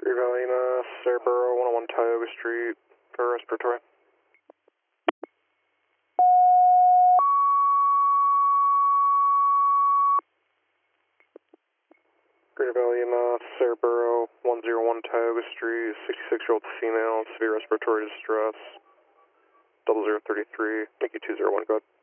Green Valley, Cerebro, 101 Tioga Street for respiratory. Green Valley, Cerebro, 101 Tioga Street, 66-year-old female, severe respiratory distress, 0033, Mickey 201, go ahead.